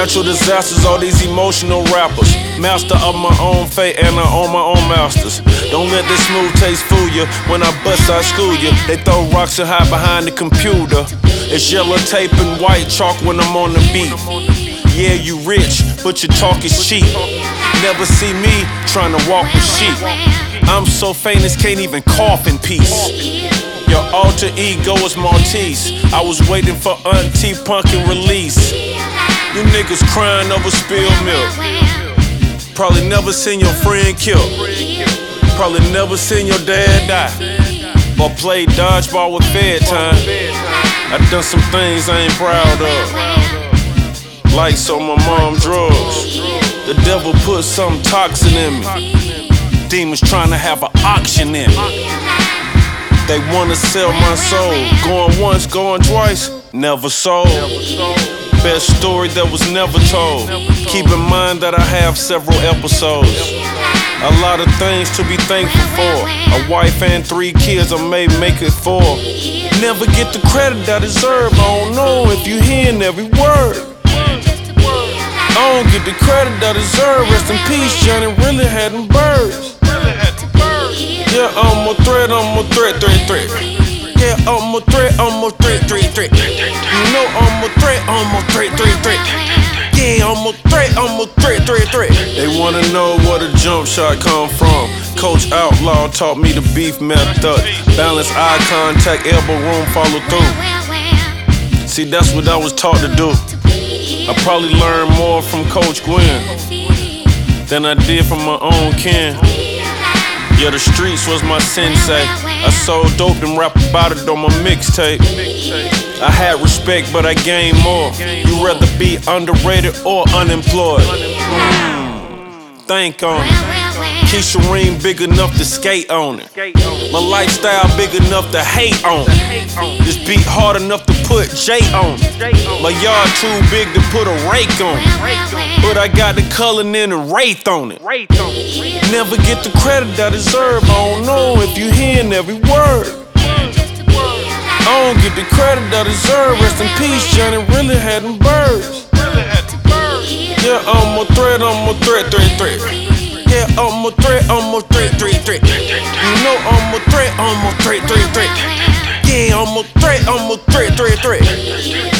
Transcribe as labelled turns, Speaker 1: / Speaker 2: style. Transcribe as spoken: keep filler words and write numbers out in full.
Speaker 1: natural disasters, all these emotional rappers. Master of my own fate and I own my own masters. Don't let this smooth taste fool you. When I bust, I school you. They throw rocks and hide behind the computer. It's yellow tape and white chalk when I'm on the beat. Yeah, you rich, but your talk is cheap. Never see me trying to walk with sheep. I'm so famous, can't even cough in peace. Your alter ego is Maltese. I was waiting for Auntie Punkin release. You niggas crying over spilled milk. Probably never seen your friend killed. Probably never seen your dad die. Or played dodgeball with Fed time. I done some things I ain't proud of. Like so my mom drugs. The devil put something toxic in me. Demons trying to have an auction in me. They wanna sell my soul. Going once, going twice, never sold. Best story that was never told. Keep in mind that I have several episodes. A lot of things to be thankful for. A wife and three kids, I may make it four. Never get the credit I deserve. I don't know if you hearing every word. I don't get the credit I deserve. Rest in peace, Johnny really had them birds. Yeah, I'm a threat, I'm a threat, threat, threat. Yeah, I'm a threat, I'm a threat, threat, threat. You know I'm a threat, I'm a threat, threat, threat. Yeah, I'm a threat, I'm a threat, threat, threat. They wanna know where the jump shot come from. Coach Outlaw taught me the beef method. Balance eye contact, elbow room, follow through. See, that's what I was taught to do. I probably learned more from Coach Gwen than I did from my own kin. Yeah, the streets was my sensei. I sold dope and rap about it on my mixtape. I had respect, but I gained more. You rather be underrated or unemployed? Mm, think on it. Keisha Ream big enough to skate on it. My lifestyle big enough to hate on it. This beat hard enough to put J on it. My yard too big to put a rake on it. But I got the Cullen and the Wraith on it. Never get the credit I deserve. I don't know if you hearing every word. I don't get the credit I deserve. Rest in peace, Johnny really had them birds. Yeah, I'm a threat, I'm a threat, threat, threat. Yeah, I'm a threat, I'm a threat, threat, threat. You know I'm a threat, I'm a threat, threat, threat. Yeah, I'm a threat, I'm a threat, threat, threat.